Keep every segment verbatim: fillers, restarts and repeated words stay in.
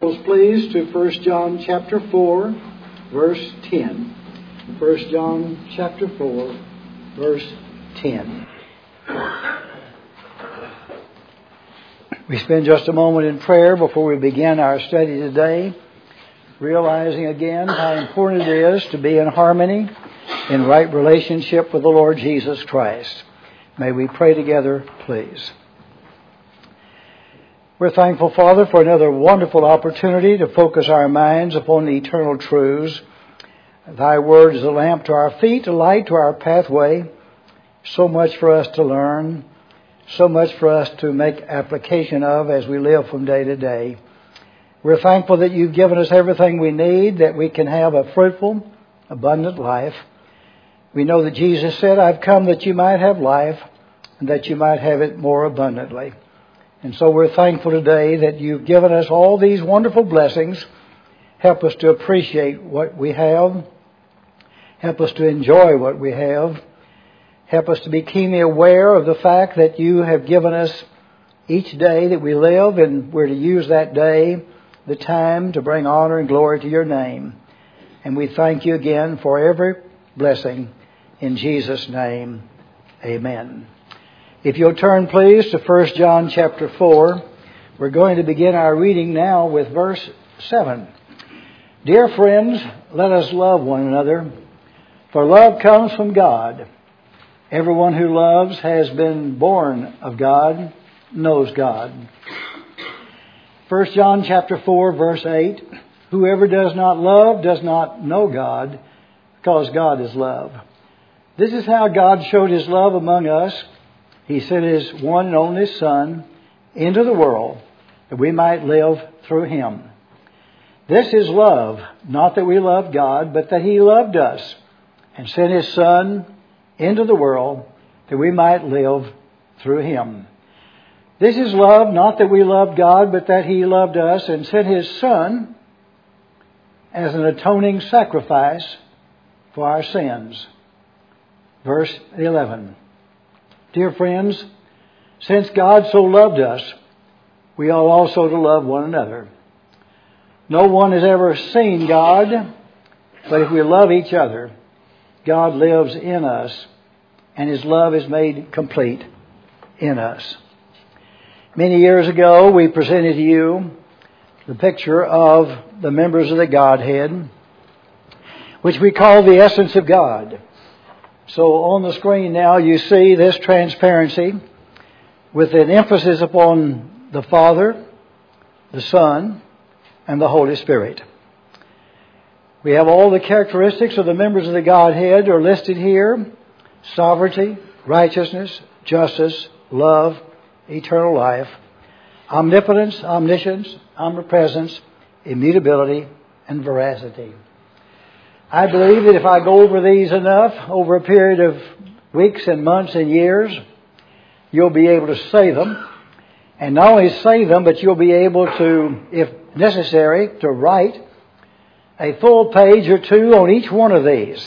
Please to First John chapter four, verse ten. First John chapter four, verse ten. We spend just a moment in prayer before we begin our study today, realizing again how important it is to be in harmony, in right relationship with the Lord Jesus Christ. May we pray together, please. We're thankful, Father, for another wonderful opportunity to focus our minds upon the eternal truths. Thy word is a lamp to our feet, a light to our pathway. So much for us to learn, so much for us to make application of as we live from day to day. We're thankful that you've given us everything we need, that we can have a fruitful, abundant life. We know that Jesus said, I've come that you might have life and that you might have it more abundantly. And so we're thankful today that you've given us all these wonderful blessings. Help us to appreciate what we have. Help us to enjoy what we have. Help us to be keenly aware of the fact that you have given us each day that we live, and we're to use that day, the time, to bring honor and glory to your name. And we thank you again for every blessing. In Jesus' name, amen. If you'll turn, please, to First John chapter four, we're going to begin our reading now with verse seven. Dear friends, let us love one another, for love comes from God. Everyone who loves has been born of God, knows God. First John chapter four, verse eight, whoever does not love does not know God, because God is love. This is how God showed his love among us. He sent his one and only Son into the world that we might live through him. This is love, not that we loved God, but that he loved us and sent his Son into the world that we might live through him. This is love, not that we loved God, but that he loved us and sent his Son as an atoning sacrifice for our sins. Verse eleven. Dear friends, since God so loved us, we ought also to love one another. No one has ever seen God, but if we love each other, God lives in us, and his love is made complete in us. Many years ago, we presented to you the picture of the members of the Godhead, which we call the essence of God. So on the screen now you see this transparency with an emphasis upon the Father, the Son, and the Holy Spirit. We have all the characteristics of the members of the Godhead are listed here. Sovereignty, righteousness, justice, love, eternal life, omnipotence, omniscience, omnipresence, immutability, and veracity. I believe that if I go over these enough over a period of weeks and months and years, you'll be able to say them. And not only say them, but you'll be able to, if necessary, to write a full page or two on each one of these.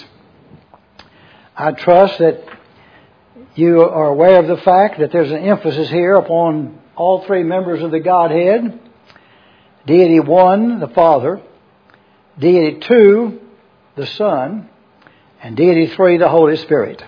I trust that you are aware of the fact that there's an emphasis here upon all three members of the Godhead. Deity one, the Father. Deity two, the Son, and Deity three, the Holy Spirit.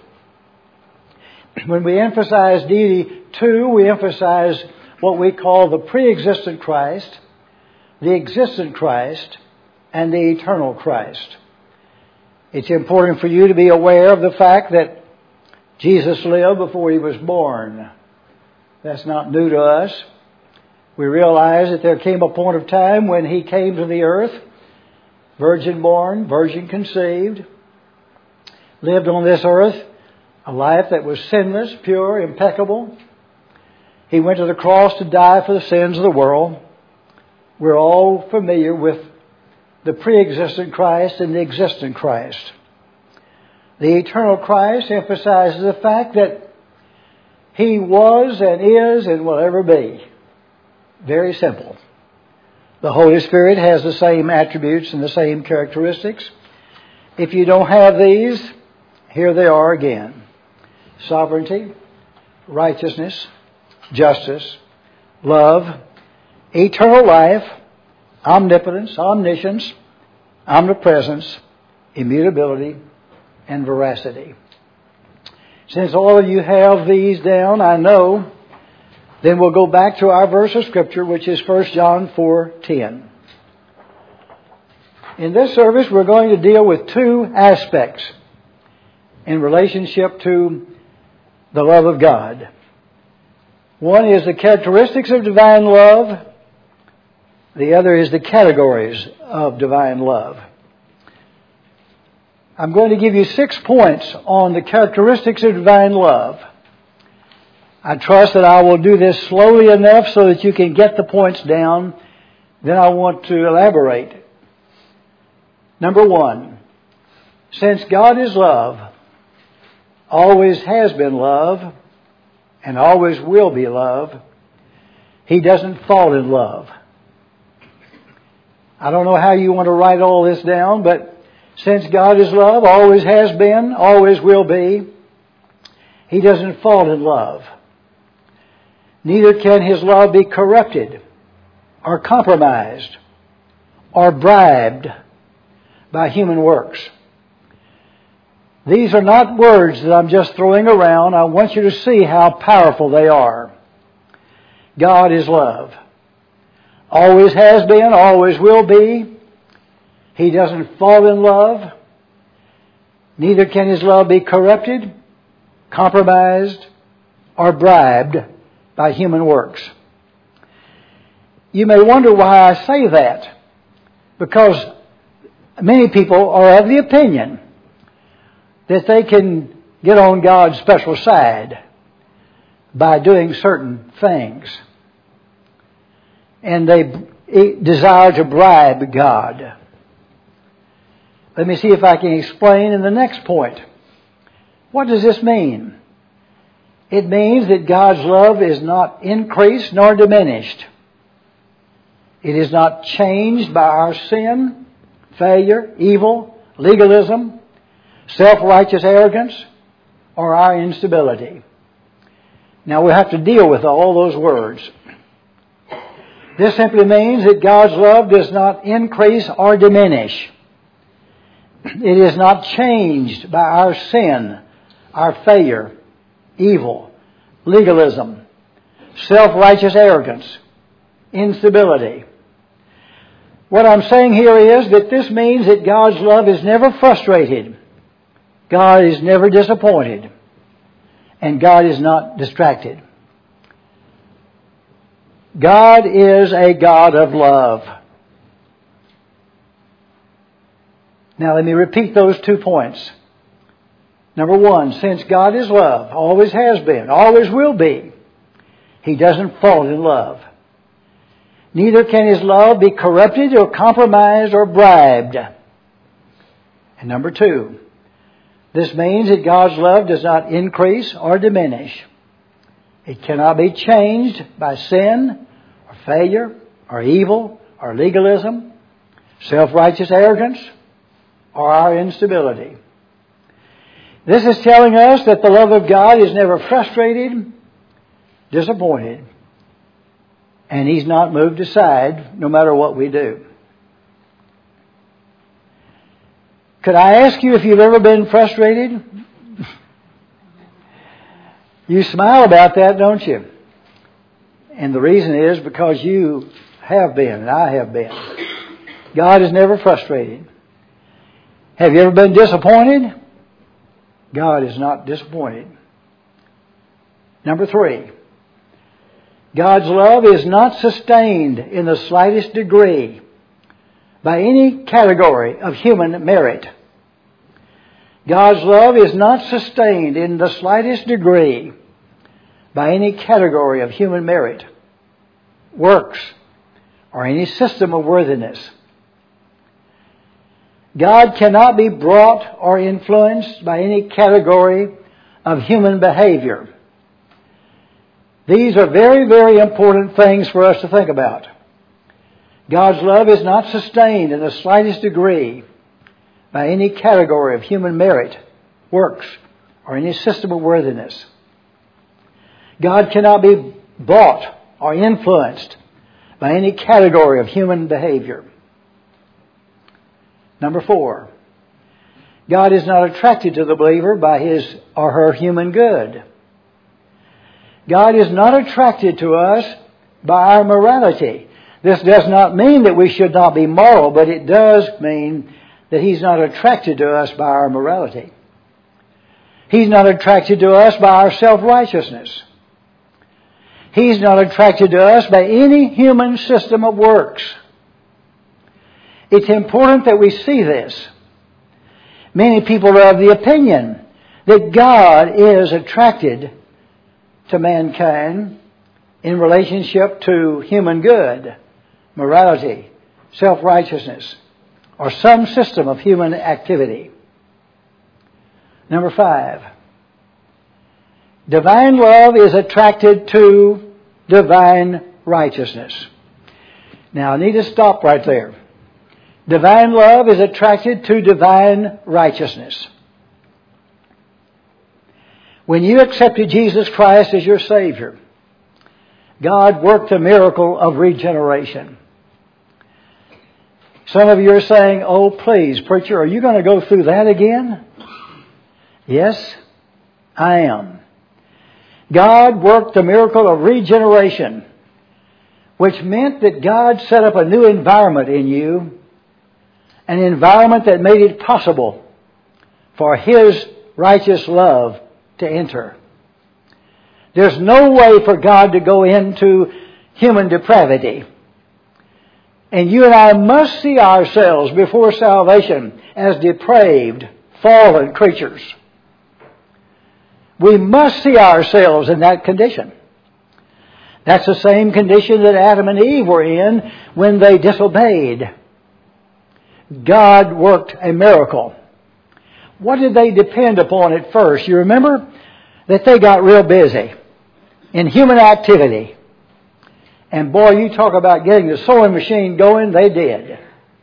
When we emphasize Deity two, we emphasize what we call the pre-existent Christ, the existent Christ, and the eternal Christ. It's important for you to be aware of the fact that Jesus lived before he was born. That's not new to us. We realize that there came a point of time when he came to the earth, virgin born, virgin conceived, lived on this earth a life that was sinless, pure, impeccable. He went to the cross to die for the sins of the world. We're all familiar with the pre-existent Christ and the existent Christ. The eternal Christ emphasizes the fact that he was and is and will ever be. Very simple. The Holy Spirit has the same attributes and the same characteristics. If you don't have these, here they are again. Sovereignty, righteousness, justice, love, eternal life, omnipotence, omniscience, omnipresence, immutability, and veracity. Since all of you have these down, I know, then we'll go back to our verse of Scripture, which is First John four ten. In this service, we're going to deal with two aspects in relationship to the love of God. One is the characteristics of divine love. The other is the categories of divine love. I'm going to give you six points on the characteristics of divine love. I trust that I will do this slowly enough so that you can get the points down. Then I want to elaborate. Number one, since God is love, always has been love, and always will be love, He doesn't fall in love. I don't know how you want to write all this down, but since God is love, always has been, always will be, He doesn't fall in love. Neither can His love be corrupted or compromised or bribed by human works. These are not words that I'm just throwing around. I want you to see how powerful they are. God is love. Always has been, always will be. He doesn't fall in love. Neither can His love be corrupted, compromised, or bribed by human works. You may wonder why I say that. Because many people are of the opinion that they can get on God's special side by doing certain things. And they desire to bribe God. Let me see if I can explain in the next point. What does this mean? It means that God's love is not increased nor diminished. It is not changed by our sin, failure, evil, legalism, self-righteous arrogance, or our instability. Now we have to deal with all those words. This simply means that God's love does not increase or diminish. It is not changed by our sin, our failure, evil, legalism, self-righteous arrogance, instability. What I'm saying here is that this means that God's love is never frustrated. God is never disappointed. And God is not distracted. God is a God of love. Now let me repeat those two points. Number one, since God is love, always has been, always will be, He doesn't fall in love. Neither can His love be corrupted or compromised or bribed. And number two, this means that God's love does not increase or diminish. It cannot be changed by sin or failure or evil or legalism, self-righteous arrogance, or our instability. This is telling us that the love of God is never frustrated, disappointed, and He's not moved aside no matter what we do. Could I ask you if you've ever been frustrated? You smile about that, don't you? And the reason is because you have been, and I have been. God is never frustrated. Have you ever been disappointed? God is not disappointed. Number three, God's love is not sustained in the slightest degree by any category of human merit. God's love is not sustained in the slightest degree by any category of human merit, works, or any system of worthiness. God cannot be brought or influenced by any category of human behavior. These are very, very important things for us to think about. God's love is not sustained in the slightest degree by any category of human merit, works, or any system of worthiness. God cannot be bought or influenced by any category of human behavior. Number four, God is not attracted to the believer by his or her human good. God is not attracted to us by our morality. This does not mean that we should not be moral, but it does mean that He's not attracted to us by our morality. He's not attracted to us by our self-righteousness. He's not attracted to us by any human system of works. It's important that we see this. Many people are of the opinion that God is attracted to mankind in relationship to human good, morality, self-righteousness, or some system of human activity. Number five, divine love is attracted to divine righteousness. Now, I need to stop right there. Divine love is attracted to divine righteousness. When you accepted Jesus Christ as your Savior, God worked a miracle of regeneration. Some of you are saying, "Oh, please, preacher, are you going to go through that again?" Yes, I am. God worked the miracle of regeneration, which meant that God set up a new environment in you, an environment that made it possible for His righteous love to enter. There's no way for God to go into human depravity. And you and I must see ourselves before salvation as depraved, fallen creatures. We must see ourselves in that condition. That's the same condition that Adam and Eve were in when they disobeyed. God worked a miracle. What did they depend upon at first? You remember that they got real busy in human activity. And boy, you talk about getting the sewing machine going, they did.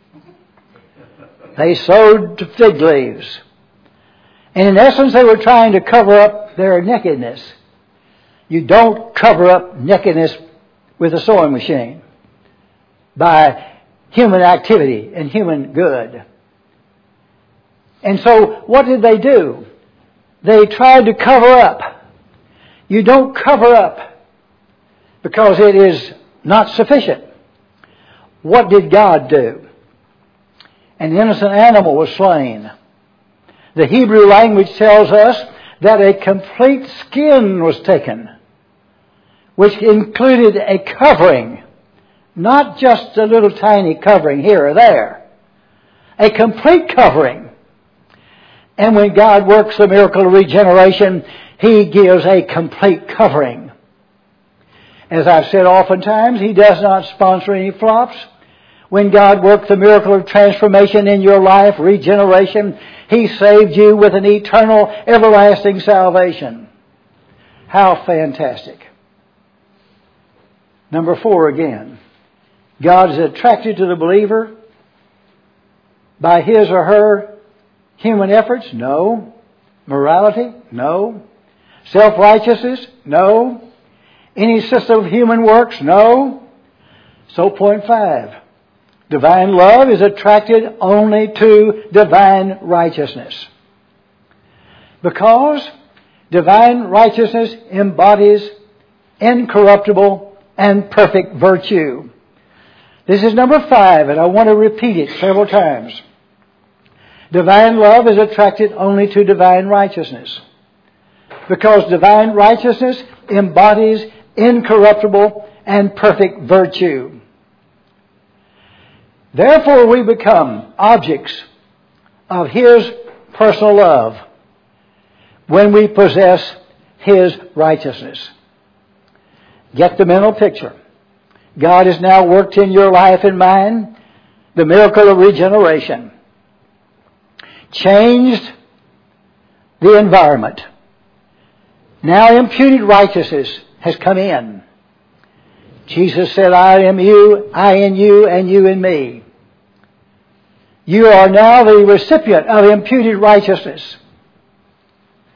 They sewed fig leaves. And in essence, they were trying to cover up their nakedness. You don't cover up nakedness with a sewing machine by human activity and human good. And so, what did they do? They tried to cover up. You don't cover up because it is not sufficient. What did God do? An innocent animal was slain. The Hebrew language tells us that a complete skin was taken, which included a covering, not just a little tiny covering here or there, a complete covering. And when God works the miracle of regeneration, He gives a complete covering. As I've said oftentimes, He does not sponsor any flops. When God worked the miracle of transformation in your life, regeneration, He saved you with an eternal, everlasting salvation. How fantastic. Number four again. God is attracted to the believer by his or her human efforts? No. Morality? No. Self-righteousness? No. Any system of human works? No. So point five. Divine love is attracted only to divine righteousness. Because divine righteousness embodies incorruptible and perfect virtue. This is number five, and I want to repeat it several times. Divine love is attracted only to divine righteousness. Because divine righteousness embodies incorruptible and perfect virtue. Therefore, we become objects of His personal love when we possess His righteousness. Get the mental picture. God has now worked in your life and mine the miracle of regeneration. Changed the environment. Now imputed righteousness has come in. Jesus said, I am you, I in you, and you in me. You are now the recipient of imputed righteousness.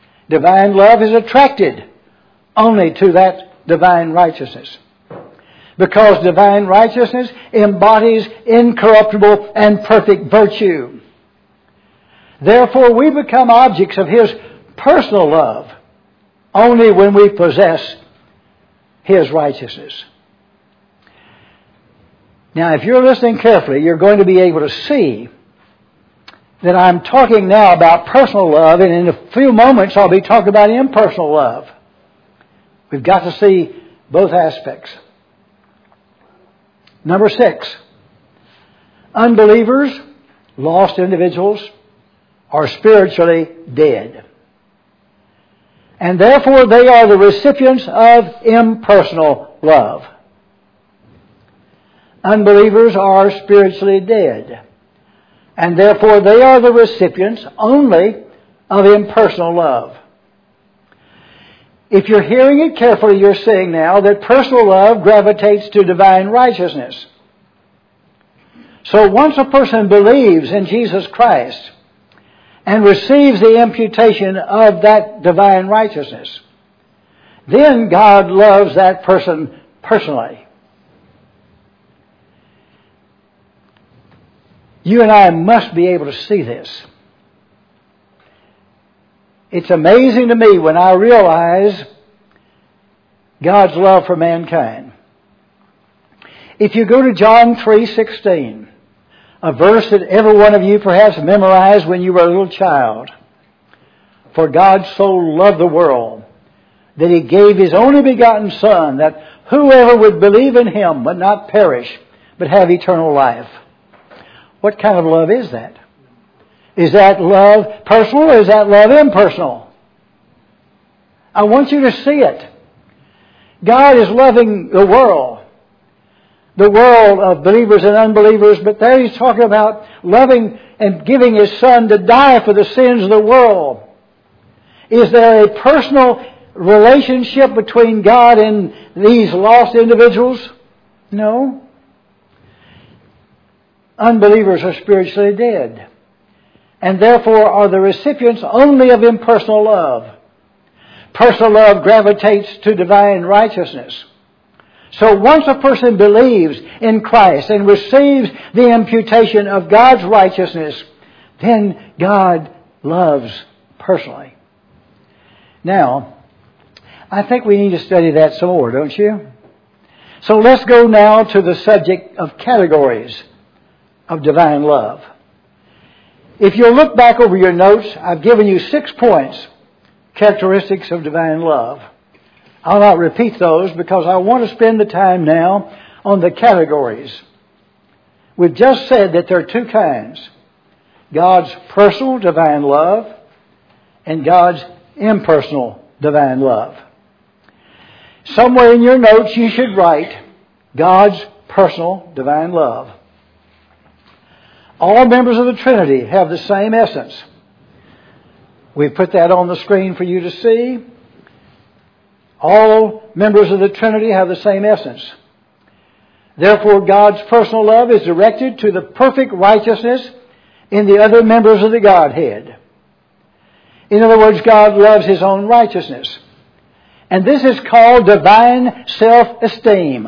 Divine love is attracted only to that divine righteousness. because divine righteousness embodies incorruptible and perfect virtue. Therefore, we become objects of His personal love only when we possess His righteousness. Now, if you're listening carefully, you're going to be able to see that I'm talking now about personal love, and in a few moments I'll be talking about impersonal love. We've got to see both aspects. Number six, unbelievers, lost individuals, are spiritually dead. And therefore they are the recipients of impersonal love. Unbelievers are spiritually dead. And therefore they are the recipients only of impersonal love. If you're hearing it carefully, you're seeing now that personal love gravitates to divine righteousness. So once a person believes in Jesus Christ and receives the imputation of that divine righteousness, then God loves that person personally. You and I must be able to see this. It's amazing to me when I realize God's love for mankind. If you go to John three sixteen, a verse that every one of you perhaps memorized when you were a little child. For God so loved the world that He gave His only begotten Son, that whoever would believe in Him would not perish, but have eternal life. What kind of love is that? Is that love personal or is that love impersonal? I want you to see it. God is loving the world. The world of believers and unbelievers, but there He's talking about loving and giving His Son to die for the sins of the world. Is there a personal relationship between God and these lost individuals? No. Unbelievers are spiritually dead, and therefore are the recipients only of impersonal love. Personal love gravitates to divine righteousness. So once a person believes in Christ and receives the imputation of God's righteousness, then God loves personally. Now, I think we need to study that some more, don't you? So let's go now to the subject of categories of divine love. If you'll look back over your notes, I've given you six points, characteristics of divine love. I'll not repeat those because I want to spend the time now on the categories. We've just said that there are two kinds: God's personal divine love and God's impersonal divine love. Somewhere in your notes you should write God's personal divine love. All members of the Trinity have the same essence. We put that on the screen for you to see. All members of the Trinity have the same essence. Therefore, God's personal love is directed to the perfect righteousness in the other members of the Godhead. In other words, God loves His own righteousness. And this is called divine self-esteem.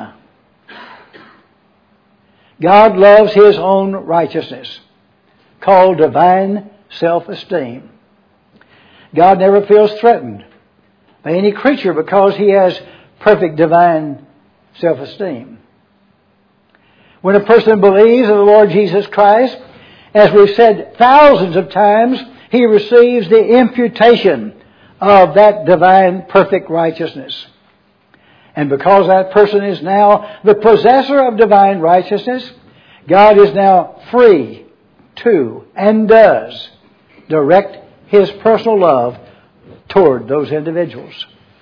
God loves His own righteousness, called divine self-esteem. God never feels threatened by any creature because He has perfect divine self-esteem. When a person believes in the Lord Jesus Christ, as we've said thousands of times, he receives the imputation of that divine perfect righteousness. And because that person is now the possessor of divine righteousness, God is now free to and does direct His personal love toward those individuals.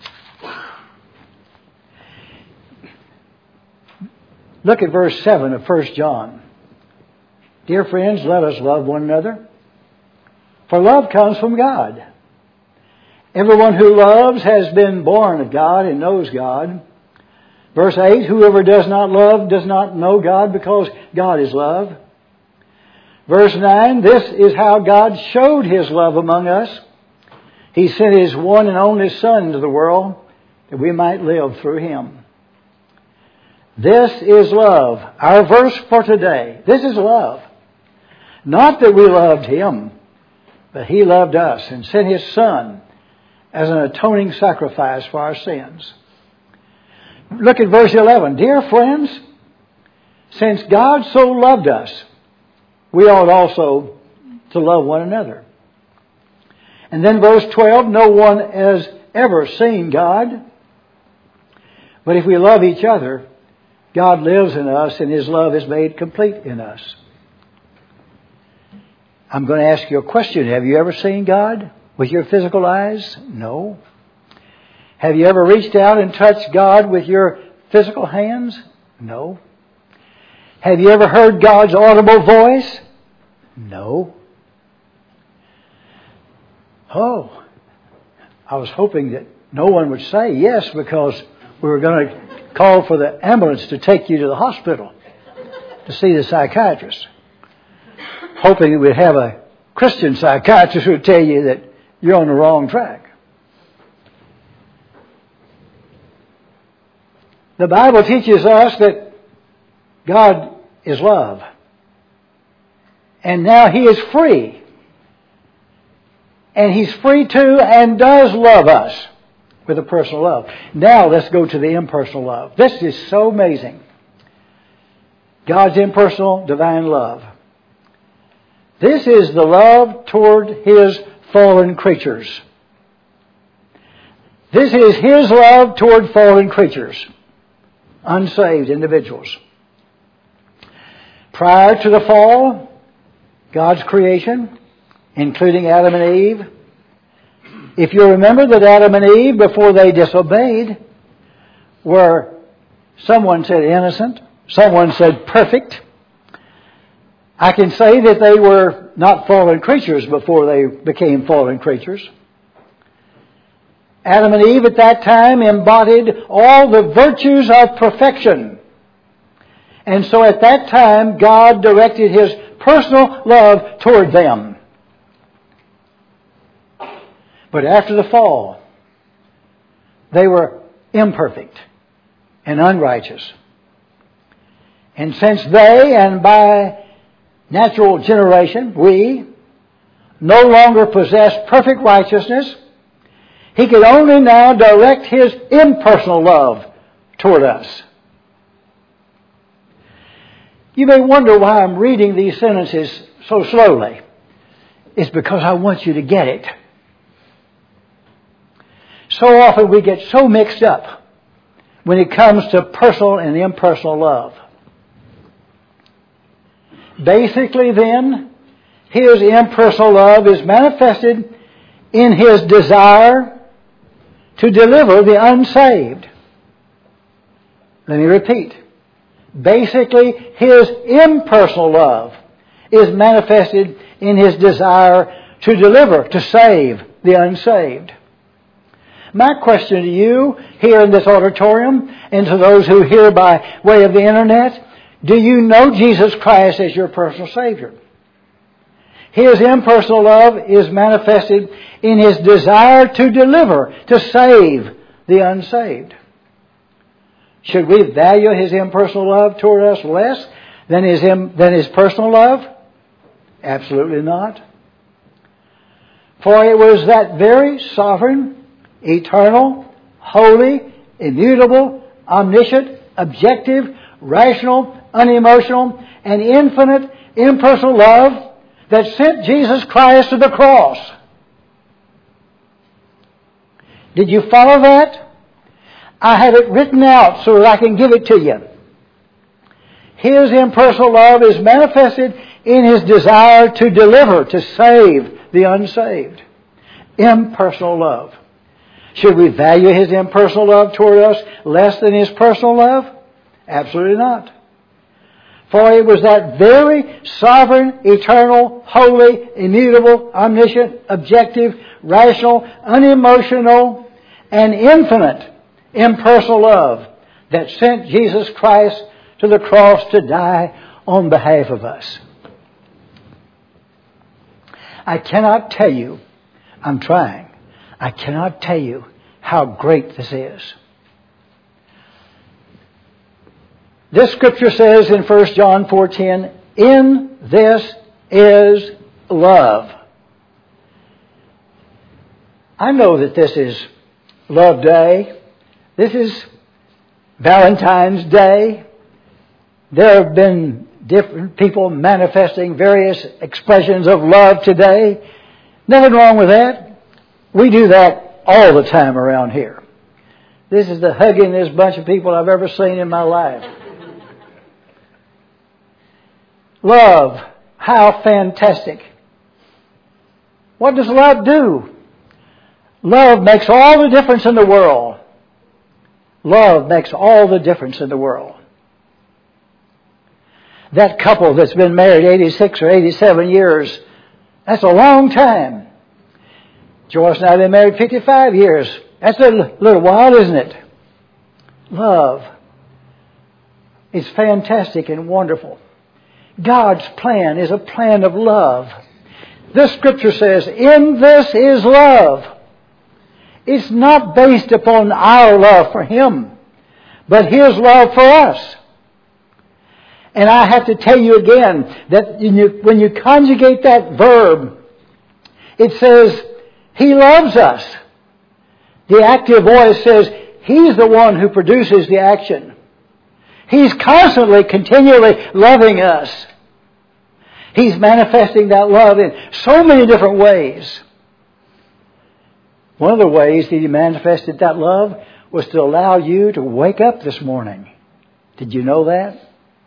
Look at verse seven of First John. Dear friends, let us love one another, for love comes from God. Everyone who loves has been born of God and knows God. Verse eight, whoever does not love does not know God, because God is love. Verse nine, this is how God showed His love among us. He sent His one and only Son into the world that we might live through Him. This is love. Our verse for today. This is love. Not that we loved Him, but He loved us and sent His Son as an atoning sacrifice for our sins. Look at verse eleven. Dear friends, since God so loved us, we ought also to love one another. And then verse twelve, no one has ever seen God. But if we love each other, God lives in us and His love is made complete in us. I'm going to ask you a question. Have you ever seen God with your physical eyes? No. Have you ever reached out and touched God with your physical hands? No. Have you ever heard God's audible voice? No. Oh, I was hoping that no one would say yes, because we were going to call for the ambulance to take you to the hospital to see the psychiatrist. Hoping that we'd have a Christian psychiatrist who would tell you that you're on the wrong track. The Bible teaches us that God is love. And now He is free. And He's free to and does love us with a personal love. Now let's go to the impersonal love. This is so amazing. God's impersonal, divine love. This is the love toward His fallen creatures. This is His love toward fallen creatures, unsaved individuals. Prior to the fall, God's creation, including Adam and Eve. If you remember that Adam and Eve, before they disobeyed, were, someone said innocent, someone said perfect. I can say that they were not fallen creatures before they became fallen creatures. Adam and Eve at that time embodied all the virtues of perfection. And so at that time, God directed His personal love toward them. But after the fall, they were imperfect and unrighteous. And since they, and by natural generation, we, no longer possess perfect righteousness, He could only now direct His impersonal love toward us. You may wonder why I'm reading these sentences so slowly. It's because I want you to get it. So often we get so mixed up when it comes to personal and impersonal love. Basically then, His impersonal love is manifested in His desire to deliver the unsaved. Let me repeat. Basically, His impersonal love is manifested in His desire to deliver, to save the unsaved. My question to you here in this auditorium and to those who hear by way of the internet, do you know Jesus Christ as your personal Savior? His impersonal love is manifested in His desire to deliver, to save the unsaved. Should we value His impersonal love toward us less than His, than His personal love? Absolutely not. For it was that very sovereign, eternal, holy, immutable, omniscient, objective, rational, unemotional, and infinite impersonal love that sent Jesus Christ to the cross. Did you follow that? I have it written out so that I can give it to you. His impersonal love is manifested in His desire to deliver, to save the unsaved. Impersonal love. Should we value His impersonal love toward us less than His personal love? Absolutely not. For it was that very sovereign, eternal, holy, immutable, omniscient, objective, rational, unemotional, and infinite impersonal love that sent Jesus Christ to the cross to die on behalf of us. I cannot tell you, I'm trying, I cannot tell you how great this is. This scripture says in First John four ten, in this is love. I know that this is Love Day. This is Valentine's Day. There have been different people manifesting various expressions of love today. Nothing wrong with that. We do that all the time around here. This is the huggingest bunch of people I've ever seen in my life. Love. How fantastic. What does love do? Love makes all the difference in the world. Love makes all the difference in the world. That couple that's been married eighty-six or eighty-seven years, that's a long time. Joyce and I have been married fifty-five years. That's a little while, isn't it? Love. It's fantastic and wonderful. God's plan is a plan of love. This scripture says, in this is love. It's not based upon our love for Him, but His love for us. And I have to tell you again that when you, when you conjugate that verb, it says, He loves us. The active voice says, He's the one who produces the action. He's constantly, continually loving us. He's manifesting that love in so many different ways. One of the ways that He manifested that love was to allow you to wake up this morning. Did you know that?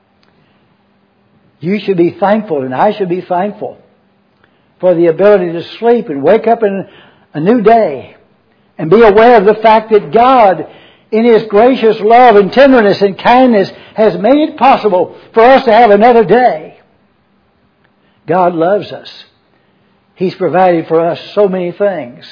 You should be thankful, and I should be thankful for the ability to sleep and wake up in a new day and be aware of the fact that God, in His gracious love and tenderness and kindness, has made it possible for us to have another day. God loves us. He's provided for us so many things.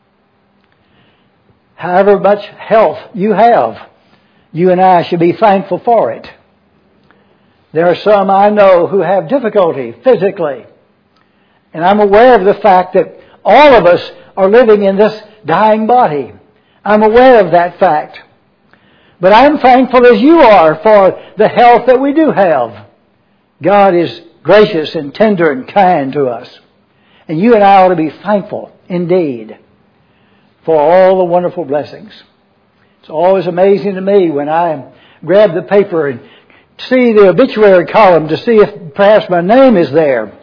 However much health you have, you and I should be thankful for it. There are some I know who have difficulty physically. And I'm aware of the fact that all of us are living in this dying body. I'm aware of that fact. But I'm thankful as you are for the health that we do have. God is gracious and tender and kind to us. And you and I ought to be thankful indeed for all the wonderful blessings. It's always amazing to me when I grab the paper and see the obituary column to see if perhaps my name is there.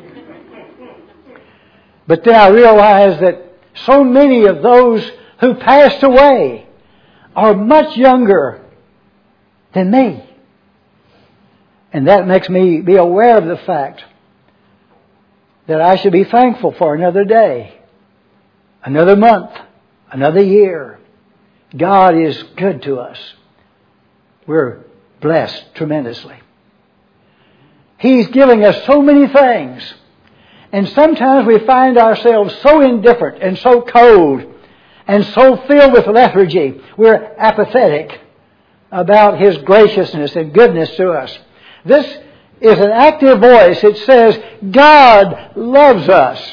But then I realize that so many of those who passed away are much younger than me. And that makes me be aware of the fact that I should be thankful for another day, another month, another year. God is good to us. We're blessed tremendously. He's giving us so many things. And sometimes we find ourselves so indifferent and so cold and so filled with lethargy. We're apathetic about His graciousness and goodness to us. This is an active voice. It says, God loves us.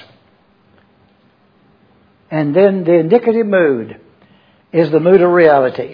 And then the indicative mood is the mood of reality.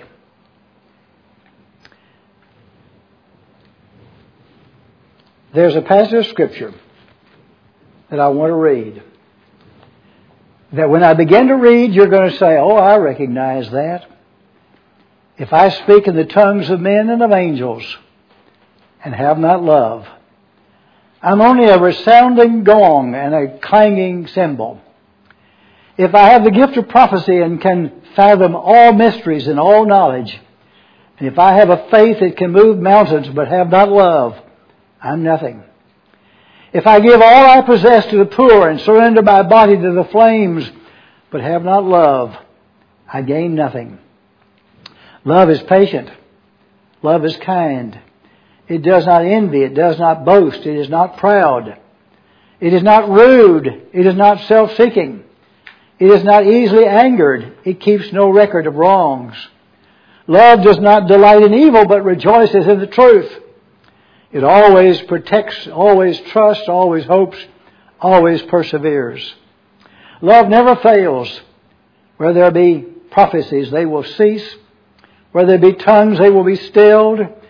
There's a passage of Scripture that I want to read. That when I begin to read, you're going to say, oh, I recognize that. If I speak in the tongues of men and of angels and have not love, I'm only a resounding gong and a clanging cymbal. If I have the gift of prophecy and can fathom all mysteries and all knowledge, and if I have a faith that can move mountains but have not love, I'm nothing. If I give all I possess to the poor and surrender my body to the flames, but have not love, I gain nothing. Love is patient. Love is kind. It does not envy. It does not boast. It is not proud. It is not rude. It is not self-seeking. It is not easily angered. It keeps no record of wrongs. Love does not delight in evil, but rejoices in the truth. It always protects, always trusts, always hopes, always perseveres. Love never fails. Where there be prophecies, they will cease. Where there be tongues, they will be stilled.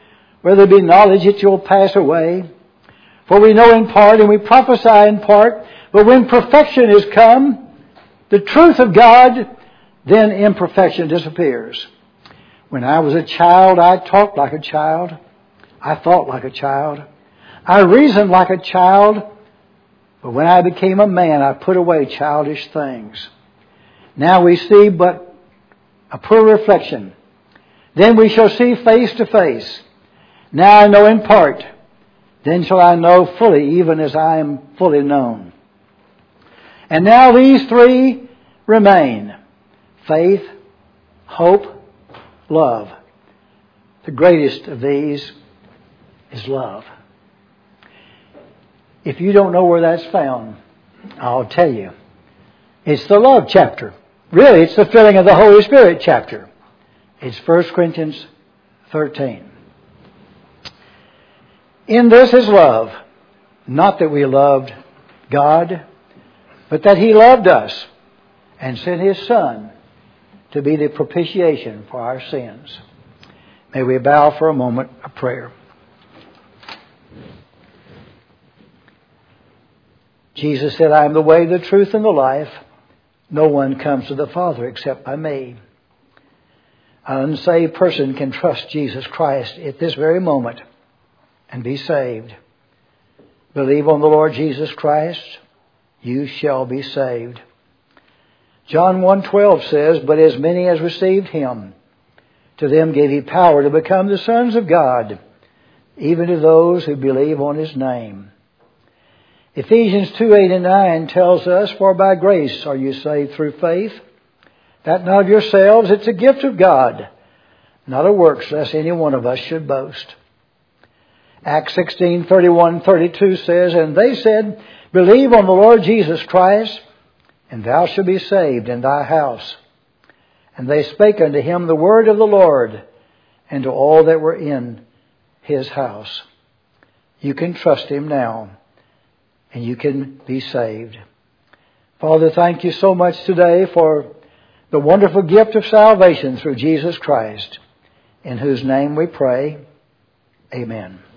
whether it be knowledge that you'll pass away. For we know in part and we prophesy in part, but when perfection is come, the truth of God, then imperfection disappears. When I was a child, I talked like a child. I thought like a child. I reasoned like a child. But when I became a man, I put away childish things. Now we see but a poor reflection. Then we shall see face to face. Now I know in part. Then shall I know fully, even as I am fully known. And now these three remain: faith, hope, love. The greatest of these is love. If you don't know where that's found, I'll tell you. It's the love chapter. Really, it's the filling of the Holy Spirit chapter. It's First Corinthians thirteen. In this is love, not that we loved God, but that He loved us and sent His Son to be the propitiation for our sins. May we bow for a moment of prayer. Jesus said, I am the way, the truth, and the life. No one comes to the Father except by me. An unsaved person can trust Jesus Christ at this very moment and be saved. Believe on the Lord Jesus Christ, you shall be saved. John one twelve says, but as many as received Him, to them gave He power to become the sons of God, even to those who believe on His name. Ephesians two eight and nine tells us, for by grace are you saved through faith, that not of yourselves, it's a gift of God, not of works, lest any one of us should boast. Acts sixteen thirty-one thirty-two says, and they said, believe on the Lord Jesus Christ, and thou shalt be saved in thy house. And they spake unto him the word of the Lord, and to all that were in his house. You can trust Him now, and you can be saved. Father, thank you so much today for the wonderful gift of salvation through Jesus Christ, in whose name we pray. Amen.